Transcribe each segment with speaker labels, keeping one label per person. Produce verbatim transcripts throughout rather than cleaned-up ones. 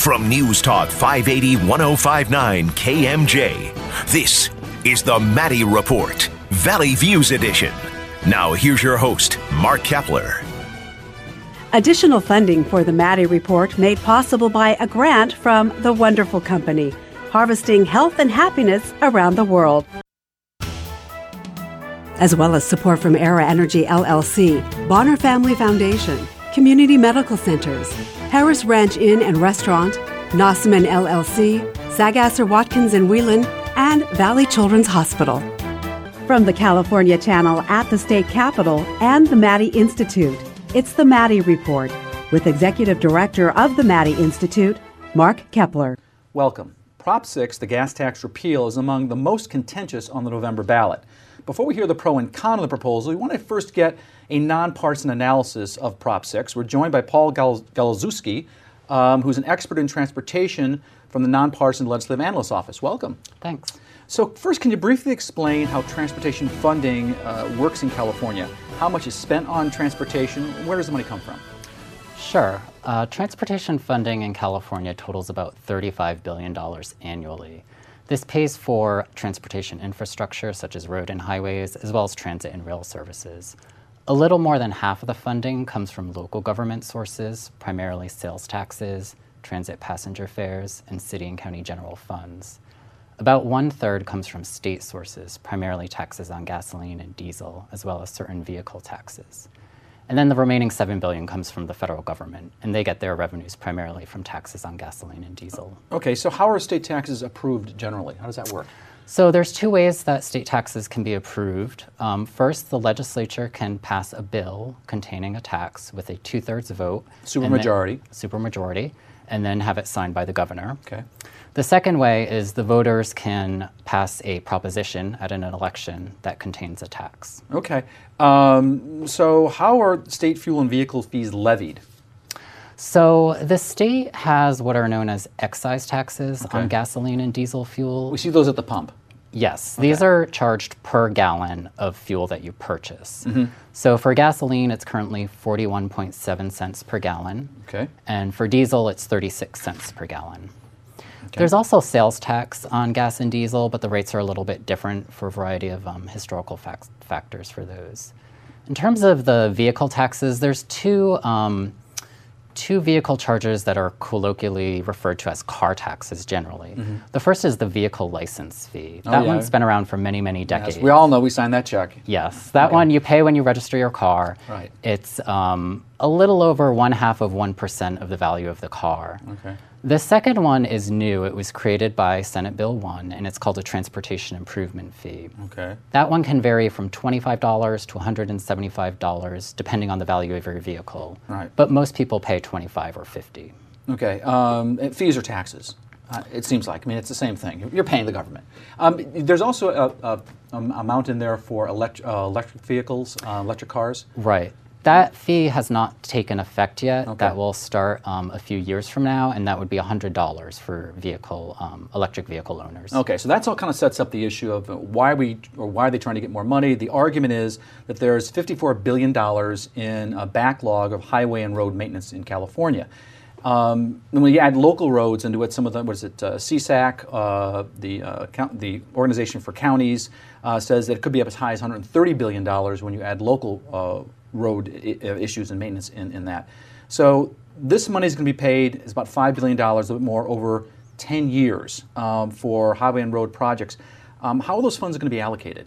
Speaker 1: From News Talk five eighty, ten fifty-nine K M J, this is the Maddie Report, Valley Views Edition. Now here's your host, Mark Kepler.
Speaker 2: Additional funding for the Maddie Report made possible by a grant from The Wonderful Company, harvesting health and happiness around the world. As well as support from Era Energy L L C, Bonner Family Foundation, Community Medical Centers, Harris Ranch Inn and Restaurant, Nossaman L L C, Sagasser Watkins and Whelan, and Valley Children's Hospital. From the California Channel at the State Capitol and the Maddie Institute, it's the Maddie Report with Executive Director of the Maddie Institute, Mark Kepler.
Speaker 3: Welcome. Prop six, the gas tax repeal, is among the most contentious on the November ballot. Before we hear the pro and con of the proposal, we want to first get a nonpartisan analysis of Prop six. We're joined by Paul Gal- Galazewski, um, who's an expert in transportation from the Nonpartisan Legislative Analyst's Office. Welcome.
Speaker 4: Thanks.
Speaker 3: So first, can you briefly explain how transportation funding uh, works in California? How much is spent on transportation? Where does the money come from?
Speaker 4: Sure. Uh, transportation funding in California totals about thirty-five billion dollars annually. This pays for transportation infrastructure such as road and highways, as well as transit and rail services. A little more than half of the funding comes from local government sources, primarily sales taxes, transit passenger fares, and city and county general funds. About one third comes from state sources, primarily taxes on gasoline and diesel, as well as certain vehicle taxes. And then the remaining seven billion dollars comes from the federal government, and they get their revenues primarily from taxes on gasoline and diesel.
Speaker 3: Okay, so how are state taxes approved generally? How does that work?
Speaker 4: So there's two ways that state taxes can be approved. Um, first, the legislature can pass a bill containing a tax with a two-thirds vote.
Speaker 3: Supermajority.
Speaker 4: Supermajority, and then have it signed by the governor.
Speaker 3: Okay.
Speaker 4: The second way is the voters can pass a proposition at an election that contains a tax.
Speaker 3: Okay. Um, so how are state fuel and vehicle fees levied?
Speaker 4: So the state has what are known as excise taxes
Speaker 3: Okay.
Speaker 4: on gasoline and diesel fuel.
Speaker 3: We see those at the pump.
Speaker 4: Yes,
Speaker 3: Okay.
Speaker 4: these are charged per gallon of fuel that you purchase.
Speaker 3: Mm-hmm.
Speaker 4: So for gasoline, it's currently forty-one point seven cents per gallon.
Speaker 3: Okay.
Speaker 4: And for diesel, it's thirty-six cents per gallon.
Speaker 3: Okay.
Speaker 4: There's also sales tax on gas and diesel, but the rates are a little bit different for a variety of um, historical fac- factors for those. In terms of the vehicle taxes, there's two um, two vehicle charges that are colloquially referred to as car taxes generally. Mm-hmm. The first is the vehicle license fee.
Speaker 3: Oh,
Speaker 4: that
Speaker 3: yeah.
Speaker 4: one's been around for many, many decades.
Speaker 3: Yes, we all know we signed that check.
Speaker 4: Yes, that
Speaker 3: Okay.
Speaker 4: one you pay when you register your car.
Speaker 3: Right.
Speaker 4: It's um, a little over one half of one percent of the value of the car.
Speaker 3: Okay.
Speaker 4: The second one is new. It was created by Senate Bill one, and it's called a transportation improvement fee.
Speaker 3: Okay.
Speaker 4: That one can vary from twenty-five dollars to one hundred seventy-five dollars, depending on the value of your vehicle.
Speaker 3: Right.
Speaker 4: But most people pay twenty-five or fifty.
Speaker 3: Okay. Um, and fees or taxes? Uh, it seems like. I mean, it's the same thing. You're paying the government. Um, there's also a, a, a amount in there for elect, uh, electric vehicles, uh, electric cars.
Speaker 4: Right. That fee has not taken effect yet.
Speaker 3: Okay.
Speaker 4: That will start um, a few years from now, and that would be one hundred dollars for vehicle, um, electric vehicle owners.
Speaker 3: Okay, so that's all kind of sets up the issue of why we or why are they trying to get more money. The argument is that there's fifty-four billion dollars in a backlog of highway and road maintenance in California. Um, and when you add local roads into it, some of them, what is it, uh, C S A C, uh, the, uh, count, the Organization for Counties, uh, says that it could be up as high as one hundred thirty billion dollars when you add local uh, road I- issues and maintenance in, in that. So this money is going to be paid, is about five billion dollars, a little bit more, over ten years um, for highway and road projects. Um, how are those funds going to be allocated?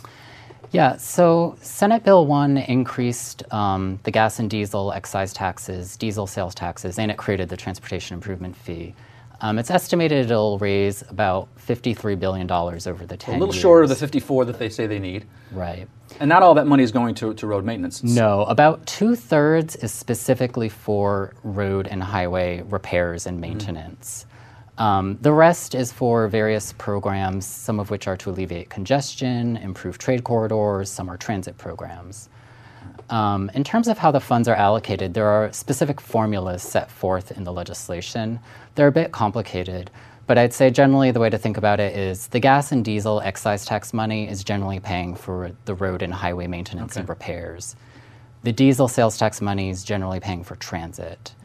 Speaker 4: Yeah, so Senate Bill one increased um, the gas and diesel excise taxes, diesel sales taxes, and it created the transportation improvement fee. Um, it's estimated it'll raise about fifty-three billion dollars over the ten
Speaker 3: A little
Speaker 4: years.
Speaker 3: short of the fifty-four that they say they need.
Speaker 4: Right.
Speaker 3: And not all that money is going to, to road maintenance.
Speaker 4: No, about two-thirds is specifically for road and highway repairs and maintenance. Mm-hmm. Um, the rest is for various programs, some of which are to alleviate congestion, improve trade corridors, some are transit programs. Um, in terms of how the funds are allocated, there are specific formulas set forth in the legislation. They're a bit complicated, but I'd say generally the way to think about it is the gas and diesel excise tax money is generally paying for the road and highway maintenance
Speaker 3: Okay.
Speaker 4: and repairs. The diesel sales tax money is generally paying for transit.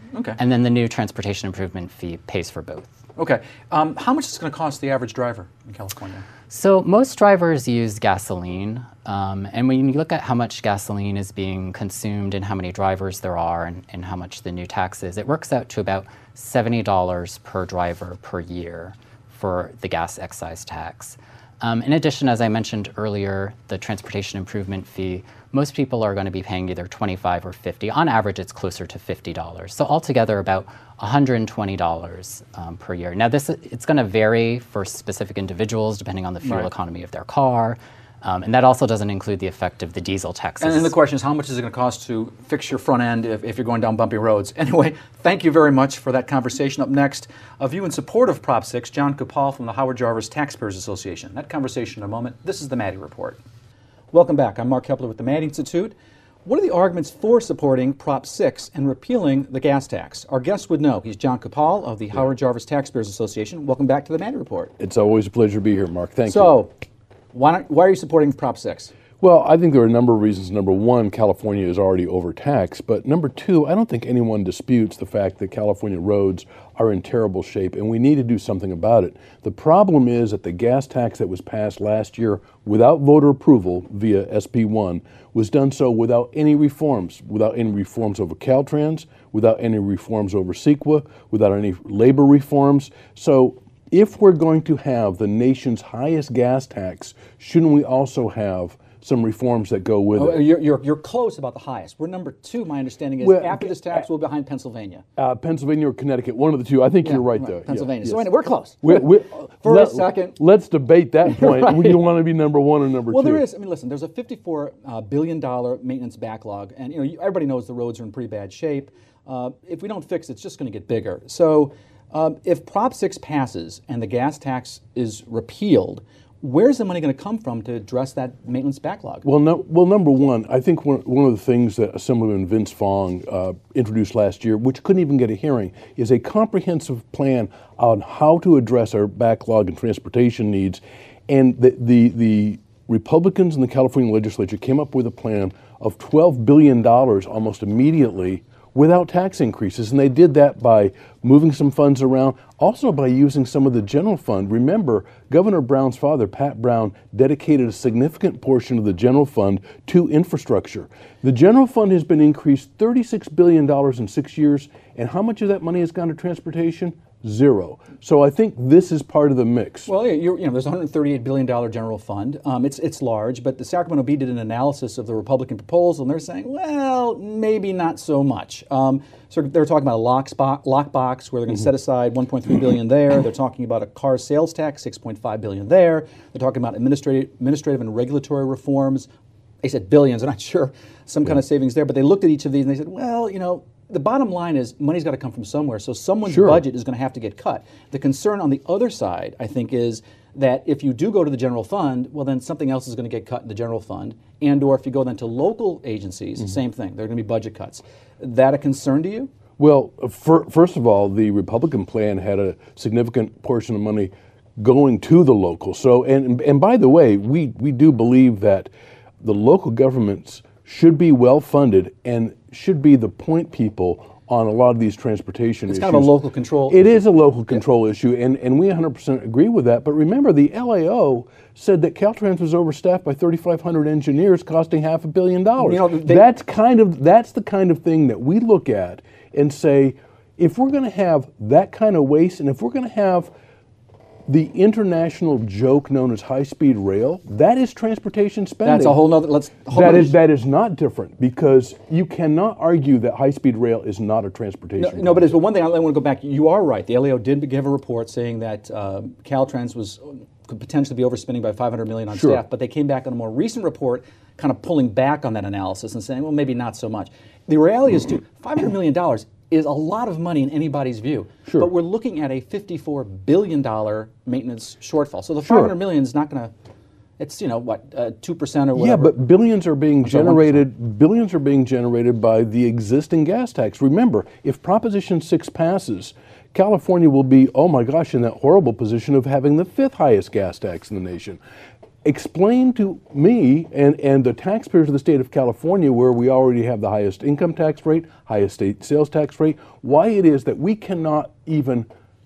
Speaker 3: Okay.
Speaker 4: And then the new transportation improvement fee pays for both.
Speaker 3: Okay. Um, how much is it going to cost the average driver in California?
Speaker 4: So most drivers use gasoline, um, and when you look at how much gasoline is being consumed and how many drivers there are and, and how much the new tax is, it works out to about seventy dollars per driver per year for the gas excise tax. Um, in addition, as I mentioned earlier, the transportation improvement fee, most people are going to be paying either twenty-five dollars or fifty dollars. On average, it's closer to fifty dollars. So altogether, about one hundred twenty dollars um, per year. Now, this it's going to vary for specific individuals depending on the fuel
Speaker 3: Right.
Speaker 4: economy of their car. Um, and that also doesn't include the effect of the diesel taxes.
Speaker 3: And then the question is, how much is it going to cost to fix your front end if, if you're going down bumpy roads? Anyway, thank you very much for that conversation. Up next, a view in support of Prop six, John Kupal from the Howard Jarvis Taxpayers Association. That conversation in a moment. This is the Maddie Report. Welcome back. I'm Mark Kepler with the Maddie Institute. What are the arguments for supporting Prop six and repealing the gas tax? Our guest would know. He's John Kupal of the yeah. Howard Jarvis Taxpayers Association. Welcome back to the Maddie Report.
Speaker 5: It's always a pleasure to be here, Mark. Thank
Speaker 3: so, you.
Speaker 5: So,
Speaker 3: why, why are you supporting Prop six?
Speaker 5: Well, I think there are a number of reasons. Number one, California is already overtaxed. But number two, I don't think anyone disputes the fact that California roads are in terrible shape, and we need to do something about it. The problem is that the gas tax that was passed last year without voter approval via S B one was done so without any reforms, without any reforms over Caltrans, without any reforms over CEQA, without any labor reforms. So if we're going to have the nation's highest gas tax, shouldn't we also have some reforms that go with
Speaker 3: oh,
Speaker 5: it?
Speaker 3: You're, you're, you're close about the highest. We're number two, my understanding is,
Speaker 5: well,
Speaker 3: after this tax, we're behind Pennsylvania.
Speaker 5: Uh, Pennsylvania or Connecticut, one of the two. I think
Speaker 3: yeah,
Speaker 5: you're right,
Speaker 3: right
Speaker 5: though.
Speaker 3: Pennsylvania.
Speaker 5: Yeah,
Speaker 3: so
Speaker 5: yes.
Speaker 3: anyway, we're close.
Speaker 5: We're, we're,
Speaker 3: For
Speaker 5: let,
Speaker 3: a second.
Speaker 5: Let's debate that point.
Speaker 3: Right.
Speaker 5: We don't want to be number one or number
Speaker 3: well,
Speaker 5: two.
Speaker 3: Well, there is. I mean, listen, there's a fifty-four billion dollars maintenance backlog, and you know everybody knows the roads are in pretty bad shape. Uh, if we don't fix it, it's just going to get bigger. So um, if Prop six passes and the gas tax is repealed, where's the money going to come from to address that maintenance backlog?
Speaker 5: Well, no, well, number one, I think one, one of the things that Assemblyman Vince Fong uh, introduced last year, which couldn't even get a hearing, is a comprehensive plan on how to address our backlog and transportation needs. And the, the, the Republicans in the California legislature came up with a plan of twelve billion dollars almost immediately without tax increases. And they did that by moving some funds around, also by using some of the general fund. Remember, Governor Brown's father, Pat Brown, dedicated a significant portion of the general fund to infrastructure. The general fund has been increased thirty-six billion dollars in six years, and how much of that money has gone to transportation? Zero. So I think this is part of the mix.
Speaker 3: Well, yeah, you're, you know, there's a one hundred thirty-eight billion dollars general fund. Um, it's it's large, but the Sacramento Bee did an analysis of the Republican proposal, and they're saying, well, maybe not so much. Um, so they're talking about a lock spot, lockbox where they're going to mm-hmm. set aside one point three billion dollars there. They're talking about a car sales tax, six point five billion dollars there. They're talking about administrative, administrative and regulatory reforms. They said billions. I'm not sure some yeah. kind of savings there, but they looked at each of these and they said, well, you know, the bottom line is money's got to come from somewhere, so someone's
Speaker 5: sure.
Speaker 3: budget is going to have to get cut. The concern on the other side, I think, is that if you do go to the general fund, well, then something else is going to get cut in the general fund, and or if you go then to local agencies, mm-hmm. same thing. There are going to be budget cuts. That a concern to you?
Speaker 5: Well, for, first of all, the Republican plan had a significant portion of money going to the local. So, and and by the way, we we do believe that the local governments should be well funded and should be the point people on a lot of these transportation
Speaker 3: it's
Speaker 5: issues.
Speaker 3: It's kind of a local control
Speaker 5: It
Speaker 3: issue.
Speaker 5: is a local control yeah. issue, and, and we one hundred percent agree with that. But remember, the L A O said that Caltrans was overstaffed by thirty-five hundred engineers, costing half a billion dollars. You know, they, that's kind of that's the kind of thing that we look at and say, if we're going to have that kind of waste, and if we're going to have the international joke known as high-speed rail, that is transportation spending.
Speaker 3: That's a whole nother, let's...
Speaker 5: That is, that is not different, because you cannot argue that high-speed rail is not a transportation.
Speaker 3: No, no but, it's, but one thing I want to go back, you are right. The L A O did give a report saying that uh, Caltrans was could potentially be overspending by five hundred million dollars on
Speaker 5: sure.
Speaker 3: staff, but they came back on a more recent report kind of pulling back on that analysis and saying, well, maybe not so much. The reality is, too, five hundred million dollars is a lot of money in anybody's view.
Speaker 5: Sure.
Speaker 3: But we're looking at a fifty-four billion dollars maintenance shortfall. So the
Speaker 5: sure.
Speaker 3: five hundred million dollars is not going to, it's, you know, what, uh, two percent or whatever.
Speaker 5: Yeah, but billions are being
Speaker 3: I'm sorry,
Speaker 5: generated,
Speaker 3: one percent.
Speaker 5: billions are being generated by the existing gas tax. Remember, if Proposition six passes, California will be, oh my gosh, in that horrible position of having the fifth highest gas tax in the nation. explain to me and, and the taxpayers of the state of California, where we already have the highest income tax rate, highest state sales tax rate, why it is that we cannot even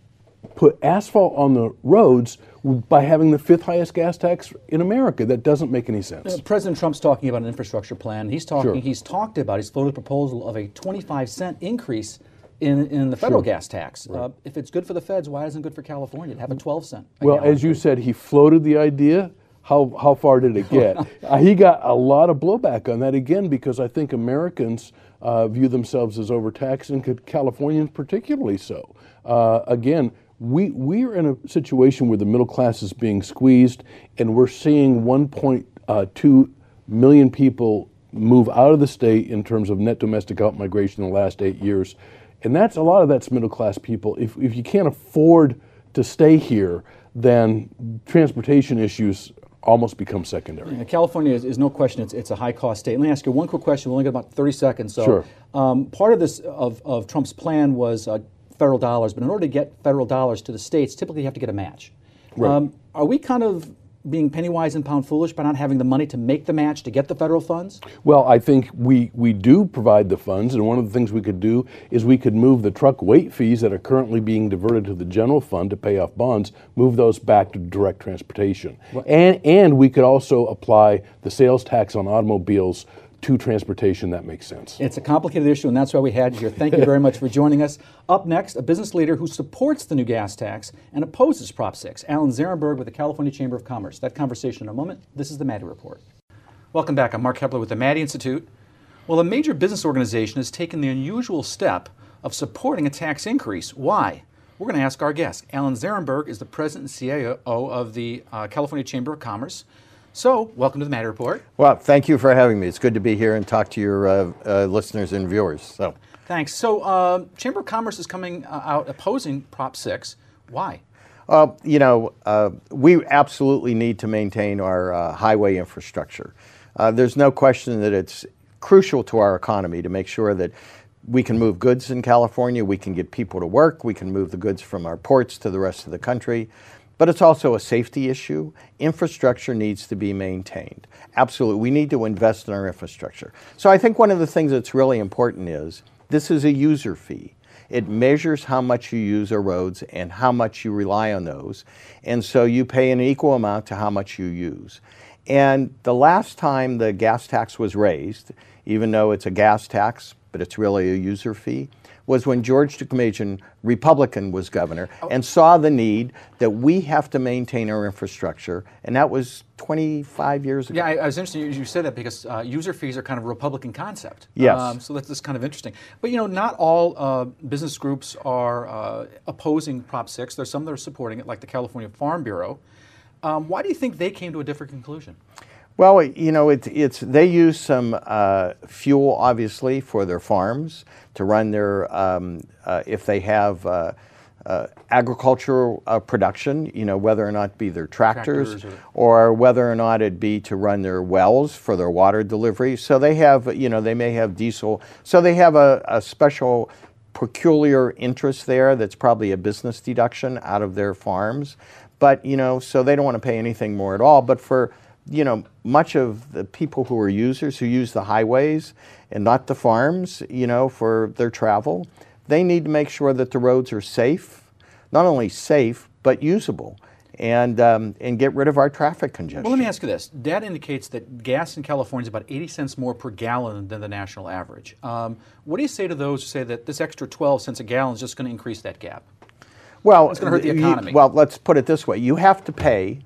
Speaker 5: put asphalt on the roads by having the fifth highest gas tax in America. That doesn't make any sense.
Speaker 3: Uh, President Trump's talking about an infrastructure plan. He's talking.
Speaker 5: Sure.
Speaker 3: He's talked about. He's floated a proposal of a twenty-five cent increase in in the federal
Speaker 5: Sure.
Speaker 3: gas tax. Right. Uh, if it's good for the feds, why isn't it good for California to have a twelve cent? a
Speaker 5: Well,
Speaker 3: gallon?
Speaker 5: as you said, he floated the idea. How how far did it get? uh, he got a lot of blowback on that again because I think Americans uh, view themselves as overtaxed, and Californians particularly so. Uh, again, we we're in a situation where the middle class is being squeezed, and we're seeing one point two million people move out of the state in terms of net domestic outmigration in the last eight years, and that's a lot of that's middle class people. If if you can't afford to stay here, then transportation issues almost become secondary.
Speaker 3: Yeah, California is, is no question, it's, it's a high-cost state. Let me ask you one quick question. We only got about thirty seconds. So,
Speaker 5: Sure.
Speaker 3: um, part of this, of, of Trump's plan was uh, federal dollars, but in order to get federal dollars to the states, typically you have to get a match.
Speaker 5: Right.
Speaker 3: Um, are we kind of being penny wise and pound foolish by not having the money to make the match to get the federal funds?
Speaker 5: Well, I think we, we do provide the funds, and one of the things we could do is we could move the truck weight fees that are currently being diverted to the general fund to pay off bonds, move those back to direct transportation.
Speaker 3: Right.
Speaker 5: And and we could also apply the sales tax on automobiles to transportation. That makes sense.
Speaker 3: It's a complicated issue, and that's why we had you here. Thank you very much for joining us. Up next, a business leader who supports the new gas tax and opposes Prop six, Alan Zarenberg with the California Chamber of Commerce. That conversation in a moment. This is the Maddie Report. Welcome back. I'm Mark Kepler with the Maddie Institute. Well, a major business organization has taken the unusual step of supporting a tax increase. Why? We're going to ask our guest. Alan Zarenberg is the president and C E O of the uh, California Chamber of Commerce. So, welcome to the Maddie Report.
Speaker 6: Well, thank you for having me. It's good to be here and talk to your uh, uh, listeners and viewers. So,
Speaker 3: thanks. So, uh, Chamber of Commerce is coming uh, out opposing Prop six. Why?
Speaker 6: uh, you know, uh, we absolutely need to maintain our uh, highway infrastructure. Uh, there's no question that it's crucial to our economy to make sure that we can move goods in California, we can get people to work, we can move the goods from our ports to the rest of the country. But it's also a safety issue. Infrastructure needs to be maintained. Absolutely. We need to invest in our infrastructure. So I think one of the things that's really important is this is a user fee. It measures how much you use our roads and how much you rely on those. And so you pay an equal amount to how much you use. And the last time the gas tax was raised, even though it's a gas tax, but it's really a user fee, was when George Deukmejian, Republican, was governor, and saw the need that we have to maintain our infrastructure, and that was twenty-five years ago.
Speaker 3: Yeah, I, I was interested you, you said that because uh, user fees are kind of a Republican concept.
Speaker 6: Yes.
Speaker 3: Um, so that's, that's kind of interesting. But you know, not all uh, business groups are uh, opposing Prop six. There's some that are supporting it, like the California Farm Bureau. Um, why do you think they came to a different conclusion?
Speaker 6: Well, you know, it, it's they use some uh, fuel, obviously, for their farms to run their, um, uh, if they have uh, uh, agricultural uh, production, you know, whether or not it be their tractors,
Speaker 3: Tractors
Speaker 6: or whether or not it be to run their wells for their water delivery. So they have, you know, they may have diesel. So they have a, a special peculiar interest there that's probably a business deduction out of their farms. But, you know, so they don't want to pay anything more at all. But for you know, much of the people who are users who use the highways and not the farms, you know, for their travel, they need to make sure that the roads are safe, not only safe, but usable, and um, and get rid of our traffic congestion.
Speaker 3: Well, let me ask you this. Data indicates that gas in California is about eighty cents more per gallon than the national average. Um, what do you say to those who say that this extra twelve cents a gallon is just going to increase that gap?
Speaker 6: Well,
Speaker 3: it's going to hurt the
Speaker 6: you-
Speaker 3: economy.
Speaker 6: well, let's put it this way. You have to pay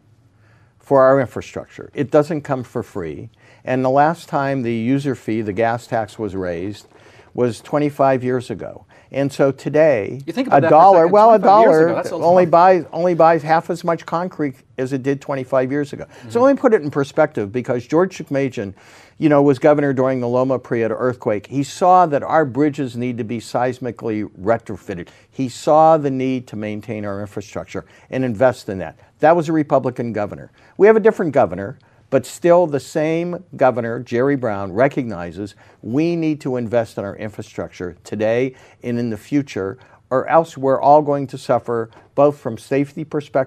Speaker 6: for our infrastructure. It doesn't come for free. And the last time the user fee, the gas tax, was raised was twenty-five years ago. And so today,
Speaker 3: You think about
Speaker 6: a
Speaker 3: that for a
Speaker 6: dollar,
Speaker 3: second,
Speaker 6: well, a
Speaker 3: twenty-five years ago,
Speaker 6: dollar
Speaker 3: that's a
Speaker 6: only
Speaker 3: lot.
Speaker 6: buys only buys half as much concrete as it did twenty-five years ago.
Speaker 3: Mm-hmm.
Speaker 6: So let me put it in perspective, because George Deukmejian, you know, was governor during the Loma Prieta earthquake. He saw that our bridges need to be seismically retrofitted. He saw the need to maintain our infrastructure and invest in that. That was a Republican governor. We have a different governor, but still the same governor, Jerry Brown, recognizes we need to invest in our infrastructure today and in the future, or else we're all going to suffer both from safety perspective,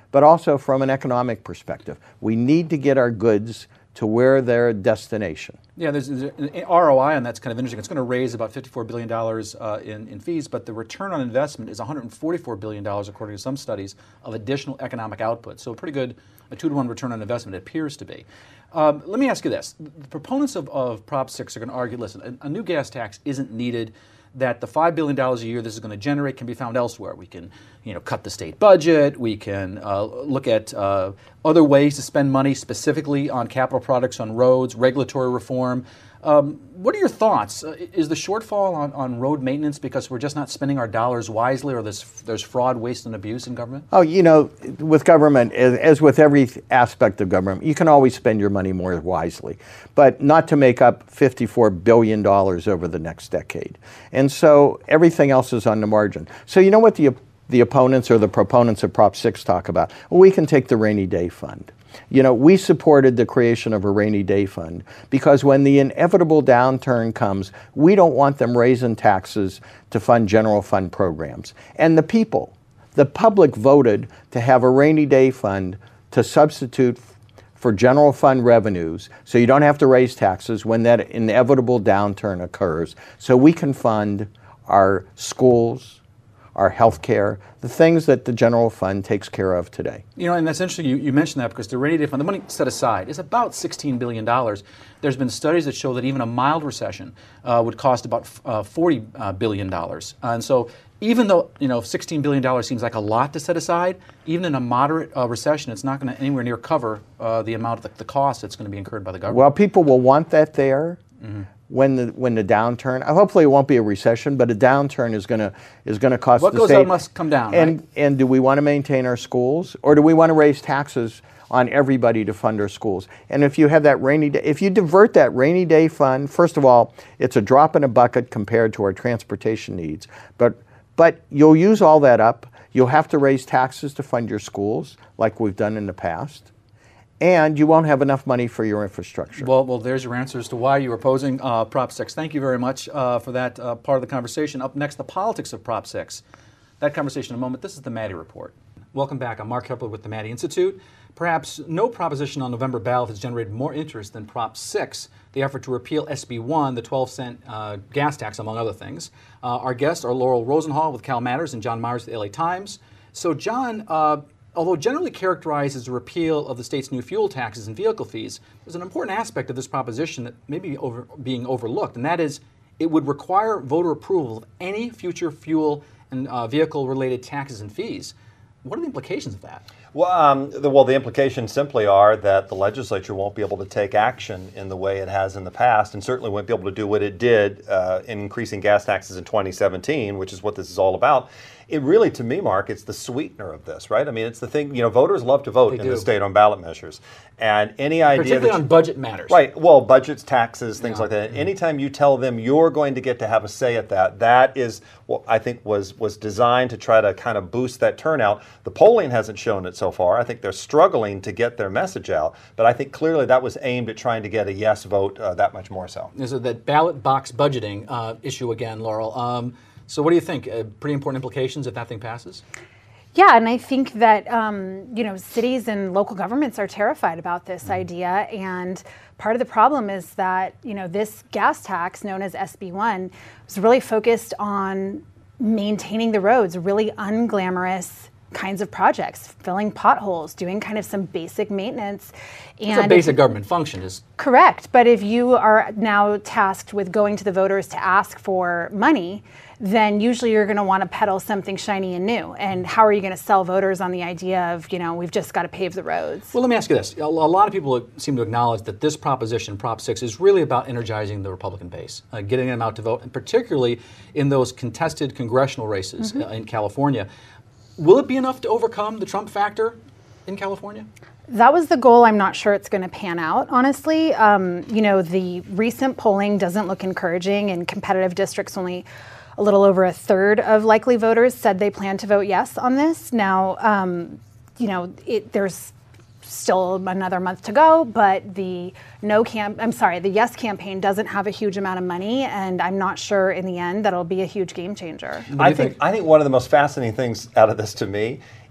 Speaker 6: but also from an economic perspective. We need to get our goods to where their destination.
Speaker 3: Yeah, there's, there's an R O I on that's kind of interesting. It's going to raise about fifty-four billion dollars uh, in, in fees, but the return on investment is one hundred forty-four billion dollars according to some studies of additional economic output. So a pretty good, a two to one return on investment it appears to be. Um, let me ask you this. The proponents of, of Prop six are going to argue, listen, a, a new gas tax isn't needed, that the five billion dollars a year this is going to generate can be found elsewhere. We can, you know, cut the state budget. We can uh, look at uh, other ways to spend money, specifically on capital projects, on roads, regulatory reform. Um, what are your thoughts? Uh, is the shortfall on, on road maintenance because we're just not spending our dollars wisely, or there's, there's fraud, waste, and abuse in government?
Speaker 6: Oh, you know, with government, as, as with every aspect of government, you can always spend your money more wisely, but not to make up fifty-four billion dollars over the next decade. And so everything else is on the margin. So you know what the, the opponents or the proponents of Prop six talk about? Well, we can take the rainy day fund. You know, we supported the creation of a rainy day fund because when the inevitable downturn comes, we don't want them raising taxes to fund general fund programs. And the people, the public voted to have a rainy day fund to substitute for general fund revenues so you don't have to raise taxes when that inevitable downturn occurs, so we can fund our schools, our health care, the things that the general fund takes care of today.
Speaker 3: You know, and that's interesting you, you mentioned that because the rainy day fund, the money set aside, is about sixteen billion dollars. There's been studies that show that even a mild recession uh, would cost about uh, forty billion dollars. Uh, and so even though, you know, sixteen billion dollars seems like a lot to set aside, even in a moderate uh, recession, it's not going to anywhere near cover uh, the amount of the, the cost that's going to be incurred by the government.
Speaker 6: Well, people will want that there. Mm-hmm. When the when the downturn, hopefully it won't be a recession, but a downturn is going to is going to cost
Speaker 3: what
Speaker 6: the
Speaker 3: goes
Speaker 6: state.
Speaker 3: up must come down.
Speaker 6: And
Speaker 3: right?
Speaker 6: and do we want to maintain our schools, or do we want to raise taxes on everybody to fund our schools? And if you have that rainy day, if you divert that rainy day fund, first of all, it's a drop in a bucket compared to our transportation needs. But but you'll use all that up. You'll have to raise taxes to fund your schools, like we've done in the past. And you won't have enough money for your infrastructure.
Speaker 3: Well, well, there's your answers to why you are opposing uh, Prop six. Thank you very much uh, for that uh, part of the conversation. Up next, the politics of Prop six. That conversation in a moment. This is the Maddy Report. Welcome back. I'm Mark Kepler with the Maddy Institute. Perhaps no proposition on November ballot has generated more interest than Prop six, the effort to repeal S B one, the twelve cent uh, gas tax, among other things. Uh, our guests are Laurel Rosenhall with Cal Matters and John Myers with the L A Times. So, John, uh, although generally characterized as a repeal of the state's new fuel taxes and vehicle fees, there's an important aspect of this proposition that may be over, being overlooked, and that is it would require voter approval of any future fuel and uh, vehicle-related taxes and fees. What are the implications of that?
Speaker 7: Well, um, the, well, the implications simply are that the legislature won't be able to take action in the way it has in the past, and certainly won't be able to do what it did uh, in increasing gas taxes in twenty seventeen, which is what this is all about. It really, to me, Mark, it's the sweetener of this, right? I mean, it's the thing, you know, voters love to vote
Speaker 3: They
Speaker 7: in
Speaker 3: do.
Speaker 7: the state on ballot measures. And any idea
Speaker 3: Particularly
Speaker 7: that
Speaker 3: on
Speaker 7: you,
Speaker 3: budget matters.
Speaker 7: Right, well, budgets, taxes, things
Speaker 3: Yeah.
Speaker 7: like that. Anytime you tell them you're going to get to have a say at that, that is what I think was, was designed to try to kind of boost that turnout. The polling hasn't shown it so far. I think they're struggling to get their message out. But I think clearly that was aimed at trying to get a yes vote uh, that much more so.
Speaker 3: There's a, that ballot box budgeting uh, issue again, Laurel. Um, so what do you think? Uh, pretty important implications if that thing passes?
Speaker 8: Yeah, and I think that um, you know, cities and local governments are terrified about this idea, and part of the problem is that, you know, this gas tax known as S B one was really focused on maintaining the roads, really unglamorous kinds of projects, filling potholes, doing kind of some basic maintenance.
Speaker 3: And it's a basic government function. Is
Speaker 8: correct, but if you are now tasked with going to the voters to ask for money, then usually you're going to want to peddle something shiny and new. And how are you going to sell voters on the idea of, you know, we've just got to pave the roads?
Speaker 3: Well, let me ask you this. A lot of people seem to acknowledge that this proposition, Prop six, is really about energizing the Republican base, uh, getting them out to vote, and particularly in those contested congressional races mm-hmm. uh, in California. Will it be enough to overcome the Trump factor in California?
Speaker 8: That was the goal. I'm not sure it's going to pan out, honestly. Um, you know, the recent polling doesn't look encouraging. In competitive districts, only a little over a third of likely voters said they plan to vote yes on this. Now, um, you know, it, there's still another month to go, but the no camp, I'm sorry, the yes campaign doesn't have a huge amount of money, and I'm not sure in the end that'll be a huge game changer.
Speaker 7: I think, think I think one of the most fascinating things out of this to me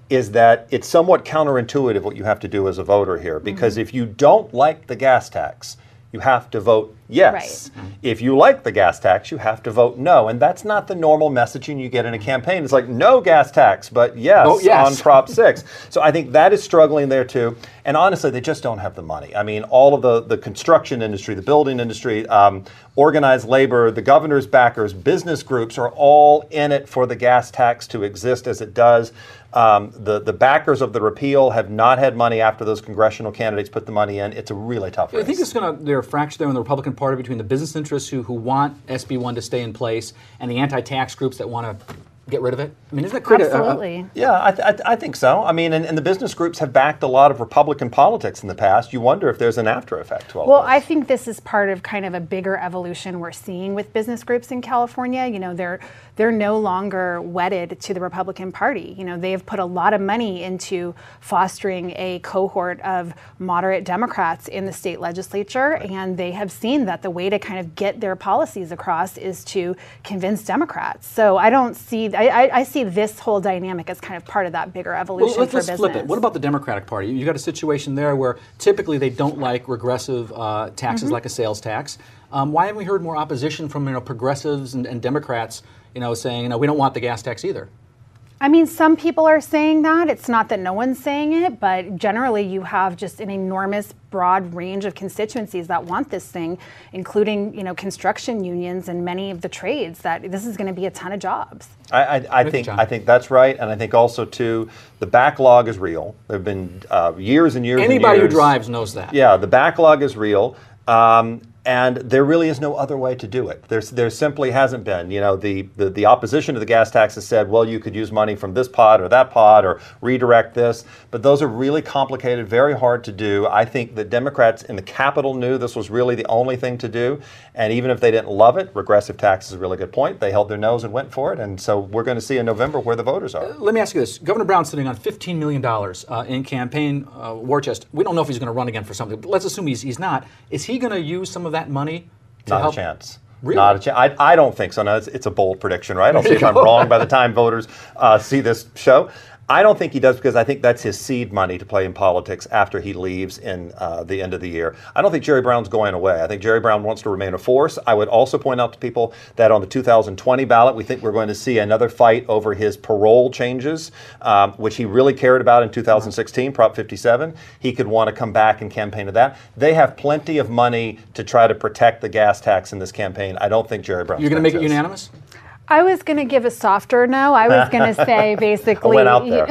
Speaker 7: is that it's somewhat counterintuitive what you have to do as a voter here, because mm-hmm. if you don't like the gas tax, you have to vote yes. Right. Mm-hmm. If you like the gas tax, you have to vote no. And that's not the normal messaging you get in a campaign. It's like, no gas tax, but yes, oh, yes. on Prop six. So I think that is struggling there too. And honestly, they just don't have the money. I mean, all of the, the construction industry, the building industry, um, organized labor, the governor's backers, business groups are all in it for the gas tax to exist as it does. Um, the, the backers of the repeal have not had money after those congressional candidates put the money in. It's a really tough race.
Speaker 3: I think it's going to, there are fractures there in the Republican Party between the business interests who, who want S B one to stay in place and the anti-tax groups that want to get rid of it? I mean, isn't that creative?
Speaker 8: Absolutely.
Speaker 7: Uh, yeah, I, th- I think so. I mean, and, and the business groups have backed a lot of Republican politics in the past. You wonder if there's an after effect to all
Speaker 8: Well,
Speaker 7: this.
Speaker 8: I think this is part of kind of a bigger evolution we're seeing with business groups in California. You know, they're they're no longer wedded to the Republican Party. You know, they have put a lot of money into fostering a cohort of moderate Democrats in the state legislature, right. and they have seen that the way to kind of get their policies across is to convince Democrats. So I don't see, I, I, I see this whole dynamic as kind of part of that bigger evolution
Speaker 3: well, let's,
Speaker 8: for
Speaker 3: let's
Speaker 8: business.
Speaker 3: Flip it. What about the Democratic Party? You got a situation there where typically they don't like regressive uh, taxes mm-hmm. like a sales tax. Um, why haven't we heard more opposition from you know progressives and, and Democrats? You know, saying you know we don't want the gas tax either.
Speaker 8: I mean, some people are saying that. It's not that no one's saying it, but generally you have just an enormous, broad range of constituencies that want this thing, including, you know, construction unions and many of the trades, that this is going to be a ton of jobs.
Speaker 7: I, I, I think I think that's right, and I think also too the backlog is real. There have been uh, years and years.
Speaker 3: Anybody
Speaker 7: and years,
Speaker 3: who drives knows that.
Speaker 7: Yeah, the backlog is real. Um, And there really is no other way to do it. There's, there simply hasn't been. You know, the, the, the opposition to the gas tax has said, well, you could use money from this pot or that pot or redirect this. But those are really complicated, very hard to do. I think the Democrats in the Capitol knew this was really the only thing to do. And even if they didn't love it, regressive tax is a really good point. They held their nose and went for it. And so we're going to see in November where the voters are.
Speaker 3: Uh, let me ask you this. Governor Brown's sitting on fifteen million dollars uh, in campaign uh, war chest. We don't know if he's going to run again for something, but let's assume he's, he's not. Is he going to use some of that money?
Speaker 7: Not
Speaker 3: help?
Speaker 7: a chance.
Speaker 3: Really?
Speaker 7: Not a chance. I, I don't think so. No, it's, it's a bold prediction, right? I'll see if I'm wrong by the time voters uh, see this show. I don't think he does because I think that's his seed money to play in politics after he leaves in uh, the end of the year. I don't think Jerry Brown's going away. I think Jerry Brown wants to remain a force. I would also point out to people that on the two thousand twenty ballot, we think we're going to see another fight over his parole changes, um, which he really cared about in two thousand sixteen, Prop fifty-seven. He could want to come back and campaign to that. They have plenty of money to try to protect the gas tax in this campaign. I don't think Jerry Brown's
Speaker 3: You're going to make
Speaker 7: this.
Speaker 3: it unanimous?
Speaker 8: I was going to give a softer no. I was going to say basically.
Speaker 7: I went out there.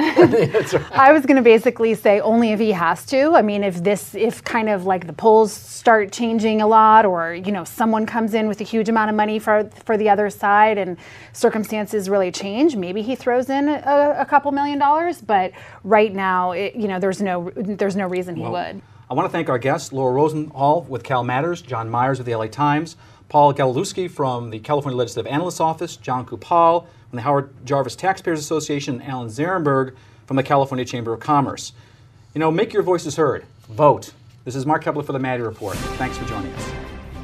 Speaker 8: I was going to basically say only if he has to. I mean, if this, if kind of like the polls start changing a lot, or you know, someone comes in with a huge amount of money for for the other side, and circumstances really change, maybe he throws in a, a couple million dollars. But right now, it, you know, there's no there's no reason he
Speaker 3: well,
Speaker 8: would.
Speaker 3: I want to thank our guests, Laura Rosenhall with Cal Matters, John Myers of the L A Times, Paul Galilewski from the California Legislative Analyst's Office, John Kupal from the Howard Jarvis Taxpayers Association, and Alan Zarenberg from the California Chamber of Commerce. You know, make your voices heard. Vote. This is Mark Kepler for the Maddy Report. Thanks for joining us.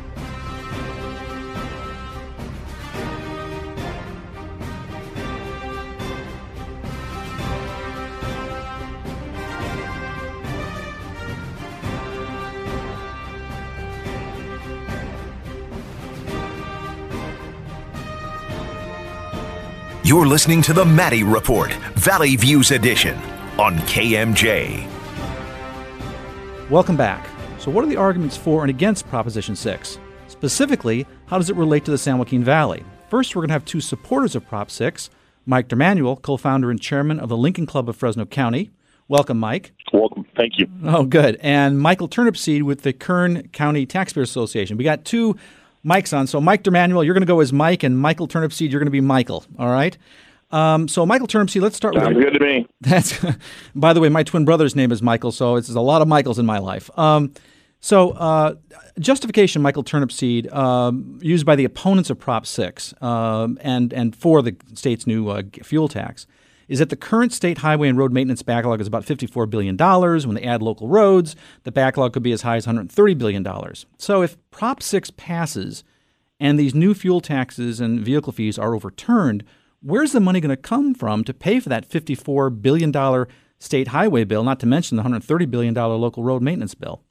Speaker 1: You're listening to the Maddy Report, Valley Views Edition on K M J.
Speaker 9: Welcome back. So what are the arguments for and against Proposition six? Specifically, how does it relate to the San Joaquin Valley? First, we're going to have two supporters of Prop six, Mike DeManuel, co-founder and chairman of the Lincoln Club of Fresno County. Welcome, Mike.
Speaker 10: Welcome. Thank you.
Speaker 9: Oh, good. And Michael Turnipseed with the Kern County Taxpayers Association. We got two Mike's on. So Mike DeManuel, you're going to go as Mike, and Michael Turnipseed, you're going to be Michael. All right. Um, so Michael Turnipseed, let's start with.
Speaker 10: Sounds good to me.
Speaker 9: That's. By the way, my twin brother's name is Michael, so it's a lot of Michaels in my life. Um, so uh, justification, Michael Turnipseed, um, used by the opponents of Prop six um, and and for the state's new uh, fuel tax, is that the current state highway and road maintenance backlog is about fifty-four billion dollars. When they add local roads, the backlog could be as high as one hundred thirty billion dollars. So if Prop six passes and these new fuel taxes and vehicle fees are overturned, where's the money going to come from to pay for that fifty-four billion dollars state highway bill, not to mention the one hundred thirty billion dollars local road maintenance bill?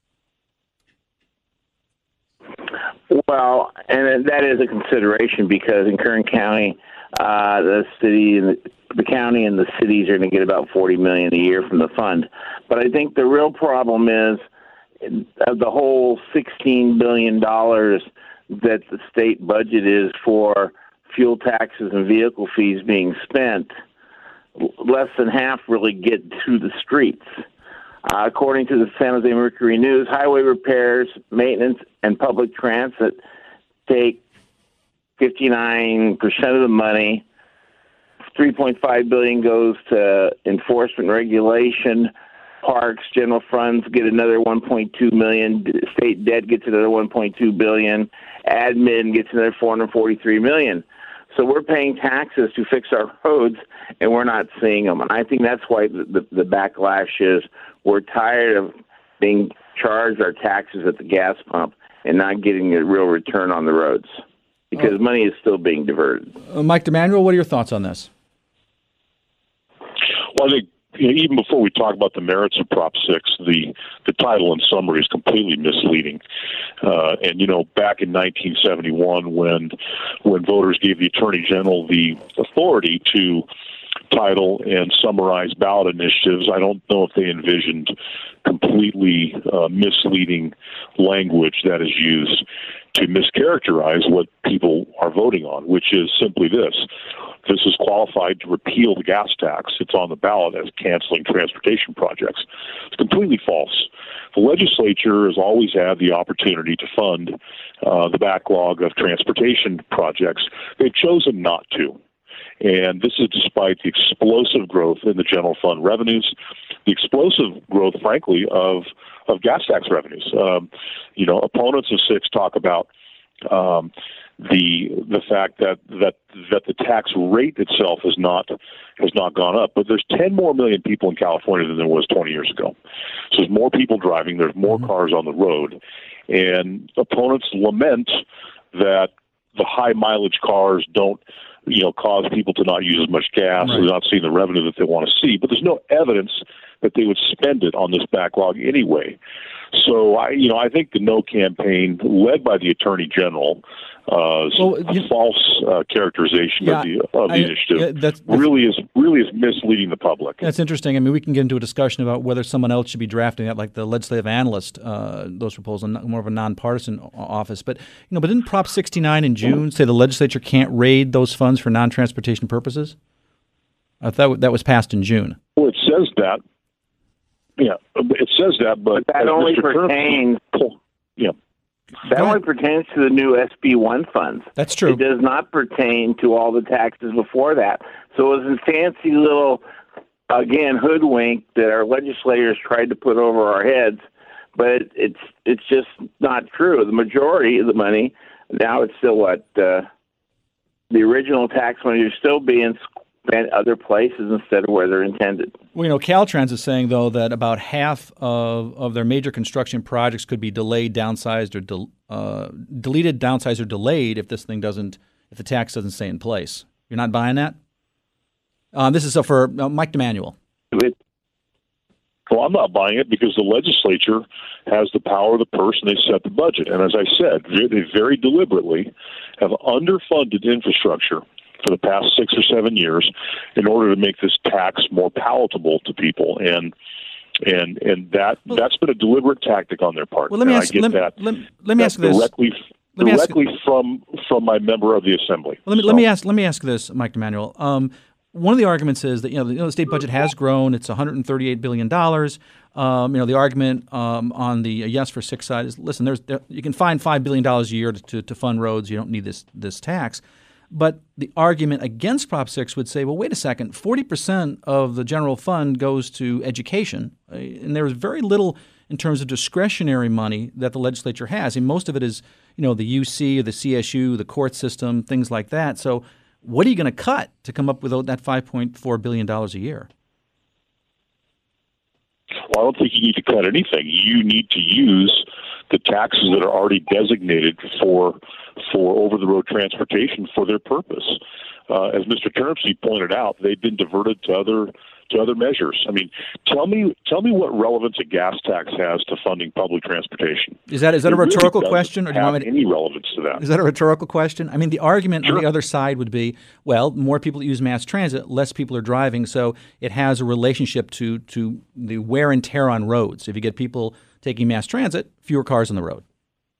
Speaker 10: Well, and that is a consideration because in Kern County, uh, the city and the, the county and the cities are going to get about forty million dollars a year from the fund. But I think the real problem is uh, the whole sixteen billion dollars that the state budget is for fuel taxes and vehicle fees being spent, less than half really get to the streets. Uh, according to the San Jose Mercury News, highway repairs, maintenance, and public transit take fifty-nine percent of the money. three point five billion dollars goes to enforcement regulation. Parks, general funds get another one point two million dollars. State debt gets another one point two billion dollars. Admin gets another four hundred forty-three million dollars. So we're paying taxes to fix our roads, and we're not seeing them. And I think that's why the, the, the backlash is we're tired of being charged our taxes at the gas pump and not getting a real return on the roads because oh. money is still being diverted.
Speaker 9: Uh, Mike DeManuel, what are your thoughts on this?
Speaker 11: Well, I think you know, even before we talk about the merits of Prop six, the, the title and summary is completely misleading. Uh, and, you know, back in nineteen seventy-one, when when voters gave the Attorney General the authority to title and summarize ballot initiatives, I don't know if they envisioned completely uh, misleading language that is used to mischaracterize what people are voting on, which is simply this. This is qualified to repeal the gas tax. It's on the ballot as canceling transportation projects. It's completely false. The legislature has always had the opportunity to fund uh, the backlog of transportation projects. They've chosen not to. And this is despite the explosive growth in the general fund revenues, the explosive growth, frankly, of of gas tax revenues. Um, you know, opponents of six talk about um, the the fact that, that that the tax rate itself has not has not gone up, but there's ten more million people in California than there was twenty years ago. So there's more people driving, there's more mm-hmm. cars on the road, and opponents lament that the high mileage cars don't you know, cause people to not use as much gas. Right. They're not seeing the revenue that they want to see. But there's no evidence that they would spend it on this backlog anyway. So, I, you know, I think the No campaign, led by the Attorney General, uh, well, a you, false uh, characterization yeah, of the, of the I, initiative, yeah, that's, that's, really is really is misleading the public.
Speaker 9: That's interesting. I mean, we can get into a discussion about whether someone else should be drafting that, like the legislative analyst, uh, those proposals, more of a nonpartisan office. But you know, but didn't Prop sixty-nine in June say the legislature can't raid those funds for non-transportation purposes? I thought that was passed in June.
Speaker 11: Well, it says that. Yeah, it says that, but,
Speaker 10: but that only Mister pertains.
Speaker 11: Kerr, yeah.
Speaker 10: That only pertains to the new S B one funds.
Speaker 9: That's true.
Speaker 10: It does not pertain to all the taxes before that. So it was a fancy little, again, hoodwink that our legislators tried to put over our heads, but it's it's just not true. The majority of the money, now it's still what, uh, the original tax money is still being spent other places instead of where they're intended.
Speaker 9: Well, you know, Caltrans is saying, though, that about half of, of their major construction projects could be delayed, downsized, or del, uh, deleted, downsized, or delayed if this thing doesn't, if the tax doesn't stay in place. You're not buying that? Um, this is uh, for uh, Mike DeManuel.
Speaker 11: Well, I'm not buying it because the legislature has the power of the purse and they set the budget. And as I said, they very deliberately have underfunded infrastructure for the past six or seven years in order to make this tax more palatable to people. And and and that, well, that's been a deliberate tactic on their part.
Speaker 9: Well, let me
Speaker 11: and
Speaker 9: ask,
Speaker 11: I get
Speaker 9: let,
Speaker 11: that.
Speaker 9: Let, let me ask this.
Speaker 11: Directly,
Speaker 9: let me
Speaker 11: directly
Speaker 9: ask,
Speaker 11: from from my member of the assembly.
Speaker 9: Well, let me
Speaker 11: so.
Speaker 9: let me ask let me ask this, Mike DeManuel. Um, one of the arguments is that you know the, you know, the state budget has grown. It's one hundred thirty-eight billion dollars. Um, you know the argument um, on the yes for six side is listen. There's there, you can find five billion dollars a year to, to to fund roads. You don't need this this tax. But the argument against Prop six would say, well, wait a second, forty percent of the general fund goes to education, and there is very little in terms of discretionary money that the legislature has. And most of it is, you know, the U C or the C S U, the court system, things like that. So what are you going to cut to come up with that five point four billion dollars a year?
Speaker 11: Well, I don't think you need to cut anything. You need to use the taxes that are already designated for for over-the-road transportation for their purpose. uh, as Mister Turnipseed pointed out, they've been diverted to other to other measures. I mean, tell me tell me what relevance a gas tax has to funding public transportation.
Speaker 9: Is that is that
Speaker 11: it
Speaker 9: a rhetorical
Speaker 11: really
Speaker 9: question, or do you want me to,
Speaker 11: any relevance to that?
Speaker 9: Is that a rhetorical question? I mean, the argument
Speaker 11: Sure.
Speaker 9: on the other side would be, well, more people use mass transit, less people are driving, so it has a relationship to to the wear and tear on roads. If you get people taking mass transit, fewer cars on the road.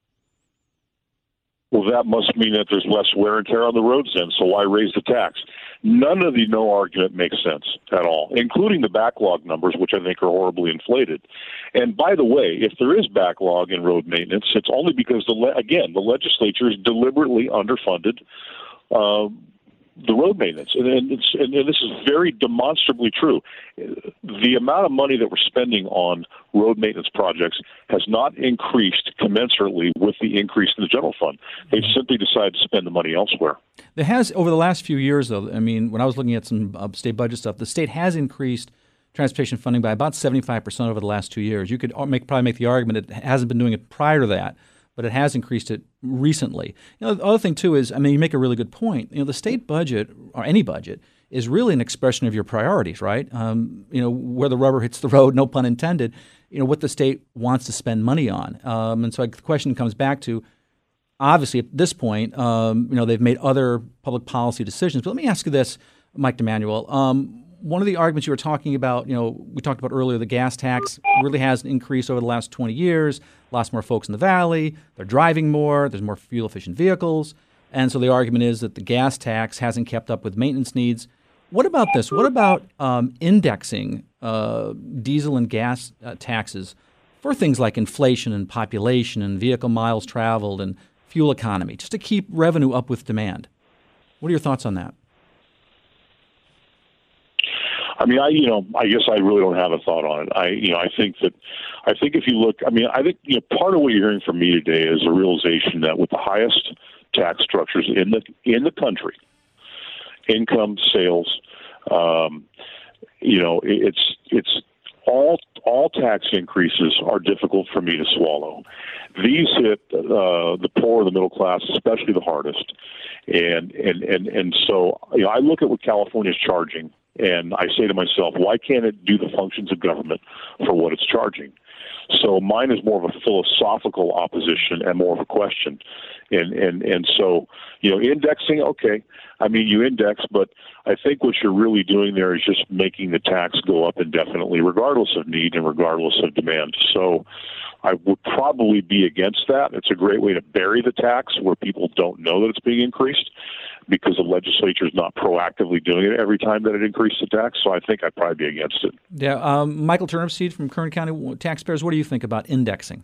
Speaker 11: Well, that must mean that there's less wear and tear on the roads then, so why raise the tax? None of the no argument makes sense at all, including the backlog numbers, which I think are horribly inflated. And by the way, if there is backlog in road maintenance, it's only because, the le- again, the legislature is deliberately underfunded uh, the road maintenance. And, and, it's, and this is very demonstrably true. The amount of money that we're spending on road maintenance projects has not increased commensurately with the increase in the general fund. They've simply decided to spend the money elsewhere.
Speaker 9: There has, over the last few years, though, I mean, when I was looking at some uh, state budget stuff, the state has increased transportation funding by about seventy-five percent over the last two years. You could make, probably make the argument it hasn't been doing it prior to that, but it has increased it recently. You know, the other thing, too, is, I mean, you make a really good point. You know, the state budget, or any budget, is really an expression of your priorities, right? Um, you know, where the rubber hits the road, no pun intended, you know, what the state wants to spend money on. Um, and so the question comes back to, obviously, at this point, um, you know, they've made other public policy decisions. But let me ask you this, Mike DeManuel. Um, one of the arguments you were talking about, you know, we talked about earlier, the gas tax really has increased over the last twenty years. Lots more folks in the valley. They're driving more. There's more fuel-efficient vehicles. And so the argument is that the gas tax hasn't kept up with maintenance needs. What about this? What about um, indexing uh, diesel and gas uh, taxes for things like inflation and population and vehicle miles traveled and fuel economy, just to keep revenue up with demand? What are your thoughts on that?
Speaker 11: I mean, I you know, I guess I really don't have a thought on it. I you know, I think that, I think if you look, I mean, I think you know, part of what you're hearing from me today is a realization that with the highest tax structures in the in the country, income, sales, um, you know, it's it's all all tax increases are difficult for me to swallow. These hit uh, the poor, the middle class, especially the hardest, and and and and so you know, I look at what California is charging. And I say to myself, why can't it do the functions of government for what it's charging? So mine is more of a philosophical opposition and more of a question. And and and so, you know, indexing, okay. I mean, you index, but I think what you're really doing there is just making the tax go up indefinitely, regardless of need and regardless of demand. So I would probably be against that. It's a great way to bury the tax where people don't know that it's being increased, because the legislature is not proactively doing it every time that it increases the tax. So I think I'd probably be against it.
Speaker 9: Yeah, um, Michael Turnipseed from Kern County Taxpayers, what do you think about indexing?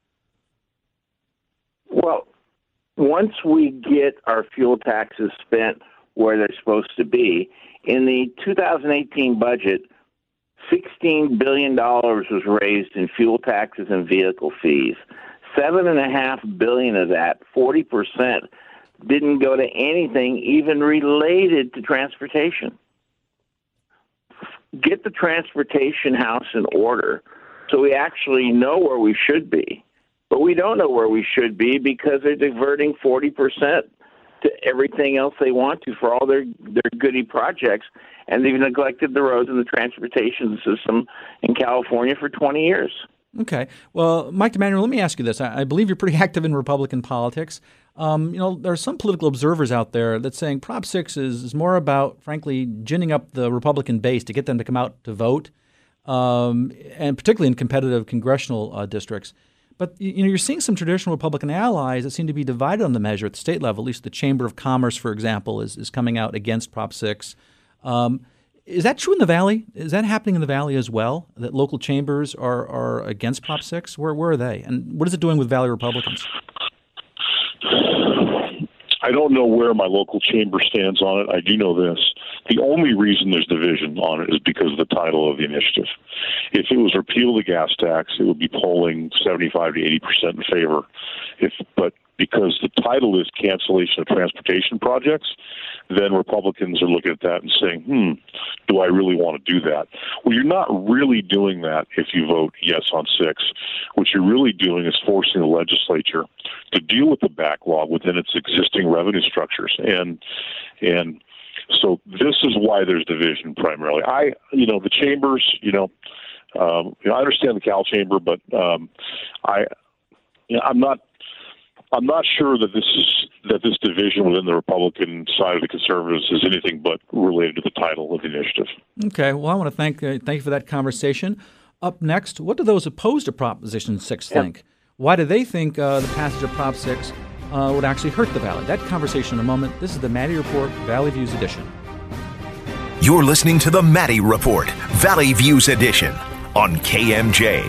Speaker 10: Well, once we get our fuel taxes spent where they're supposed to be, in the two thousand eighteen budget, sixteen billion dollars was raised in fuel taxes and vehicle fees. Seven and a half billion of that, forty percent, didn't go to anything even related to transportation. Get the transportation house in order so we actually know where we should be. But we don't know where we should be because they're diverting forty percent to everything else they want to for all their, their goody projects, and they've neglected the roads and the transportation system in California for twenty years.
Speaker 9: Okay. Well, Mike DeManuel, let me ask you this. I, I believe you're pretty active in Republican politics. Um, you know, there are some political observers out there that saying Prop six is, is more about, frankly, ginning up the Republican base to get them to come out to vote, um, and particularly in competitive congressional uh, districts. But you know, you're seeing some traditional Republican allies that seem to be divided on the measure at the state level. At least the Chamber of Commerce, for example, is, is coming out against Prop six. Um, is that true in the Valley? Is that happening in the Valley as well, that local chambers are, are against Prop six? Where, where are they? And what is it doing with Valley Republicans?
Speaker 11: I don't know where my local chamber stands on it. I do know this. The only reason there's division on it is because of the title of the initiative. If it was repeal the gas tax, it would be polling seventy-five to eighty percent in favor. If, but because the title is cancellation of transportation projects, then Republicans are looking at that and saying, hmm, do I really want to do that? Well, you're not really doing that if you vote yes on six. What you're really doing is forcing the legislature to deal with the backlog within its existing revenue structures. And, and So this is why there's division primarily. I, you know, the chambers, you know, um, you know I understand the Cal Chamber, but um, I, you know, I'm not, I'm not sure that this is that this division within the Republican side of the conservatives is anything but related to the title of the initiative.
Speaker 9: Okay. Well, I want to thank uh, thank you for that conversation. Up next, what do those opposed to Proposition six think? Yep. Why do they think uh, the passage of Prop six uh, would actually hurt the Valley? That conversation in a moment. This is the Maddie Report, Valley Views Edition.
Speaker 1: You're listening to the Maddie Report, Valley Views Edition on K M J.